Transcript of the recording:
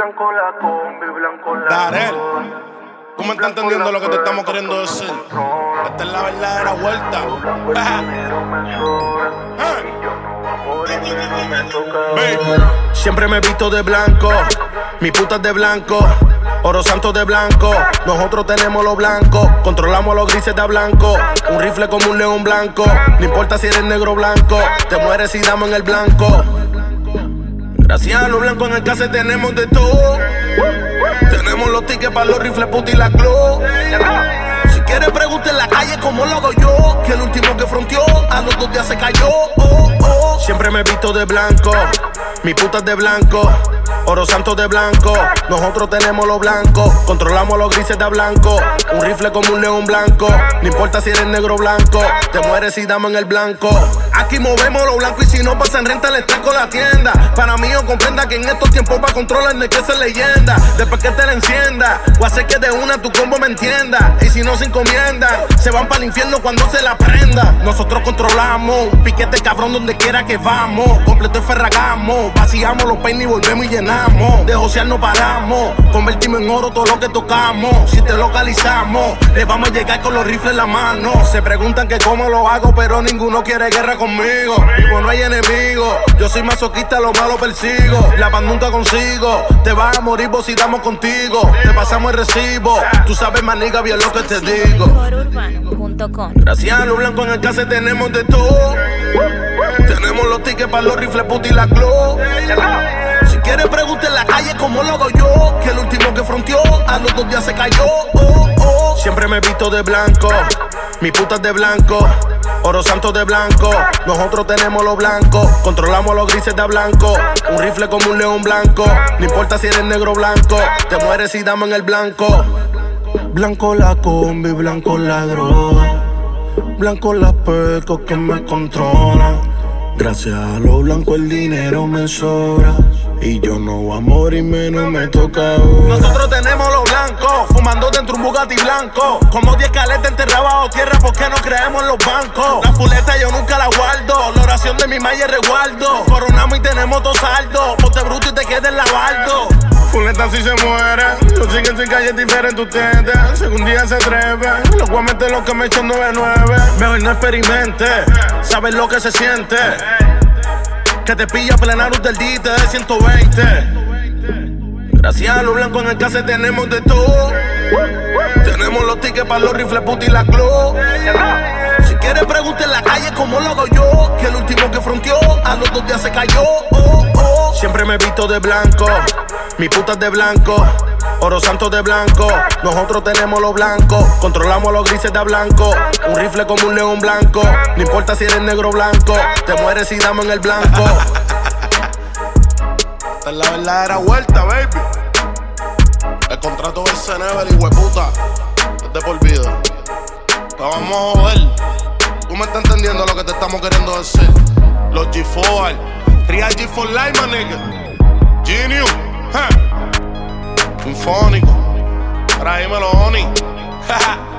blanco la combi, blanco la Darel, ¿tú me estás entendiendo lo que te estamos queriendo decir? Esta es la verdadera vuelta. Baby. Siempre me he visto de blanco, mi puta es de blanco, oro santo de blanco. Nosotros tenemos lo blanco, controlamos los grises de blanco. Un rifle como un león blanco, no importa si eres negro o blanco, te mueres y damos en el blanco. Gracias a los blancos en el case tenemos de todo. Tenemos los tickets para los rifles puti y la club. Si quieres pregunta en la calle cómo lo hago yo, que el último que fronteó a los 2 días se cayó. Siempre me he visto de blanco, mi puta es de blanco, oro santo de blanco. Nosotros tenemos lo blanco, controlamos los grises de blanco. Un rifle como un león blanco, no importa si eres negro o blanco, te mueres y damos en el blanco. Aquí movemos lo blanco y si no pasan renta le estanco la tienda. Para mí yo comprenda que en estos tiempos para controlar no hay que ser leyenda. Después que te la encienda, o hacer que de una tu combo me entienda. Y si no se encomiendan, se van para el infierno cuando se la prenda. Nosotros controlamos, piquete cabrón donde quiera que vamos. Completo y ferragamos, vaciamos los peines y volvemos y llenamos. De josear no paramos, convertimos en oro todo lo que tocamos. Si te localizamos, le vamos a llegar con los rifles en la mano. Se preguntan que cómo lo hago, pero ninguno quiere guerra conmigo. Vivo no hay enemigo, yo soy masoquista, lo malo persigo. La paz nunca consigo, te vas a morir vos si estamos contigo. Te pasamos el recibo, tú sabes maniga bien lo que te digo. Gracias a los blancos en el case tenemos de todo. Tenemos los tickets para los rifles puti y la club. Si quieres pregunta en la calle cómo lo hago yo, que el último que fronteó a los 2 días se cayó. Siempre me he visto de blanco, mi puta es de blanco, oro santo de blanco. Nosotros tenemos lo blanco, controlamos los grises de blanco. Un rifle como un león blanco, no importa si eres negro o blanco, te mueres y damos en el blanco. Blanco la combi, blanco la droga, blanco las pecos que me controlan. Gracias a lo blanco el dinero me sobra, y yo no voy a morirme, no me toca ahora. Nosotros tenemos lo blanco, fumando dentro un Bugatti blanco. Como 10 caletas enterradas bajo tierra porque no creemos en los bancos. La fuleta yo nunca la guardo, la oración de mi madre es resguardo. Coronamos y tenemos todo saldo, ponte bruto y te quedes en la bardo. Fuleta si se muere, los siguen sin calle diferente ustedes. Si un día se atreven, los voy a meter los que me echan 9-9. Mejor no experimente, sabes lo que se siente. Que te pilla plena luz del día y te dé 120. Gracias a los blancos en el case tenemos de todo. Tenemos los tickets para los rifles puti y la club. Si quieres pregunta en la calle cómo lo hago yo, que el último que fronteó a los 2 días se cayó. Siempre me he visto de blanco, mi puta es de blanco, oro santo de blanco. Nosotros tenemos lo blanco, controlamos los grises de blanco. Un rifle como un león blanco, no importa si eres negro o blanco, te mueres y damos en el blanco. Esta es la verdadera vuelta, baby. El contrato del Cenevel y hueputa es de por vida. Te vamos a joder. Tú me estás entendiendo lo que te estamos queriendo decir. Los G4, Real G4 Live, my nigga. Genius, Sinfónico. Ahora dímelo, Oni.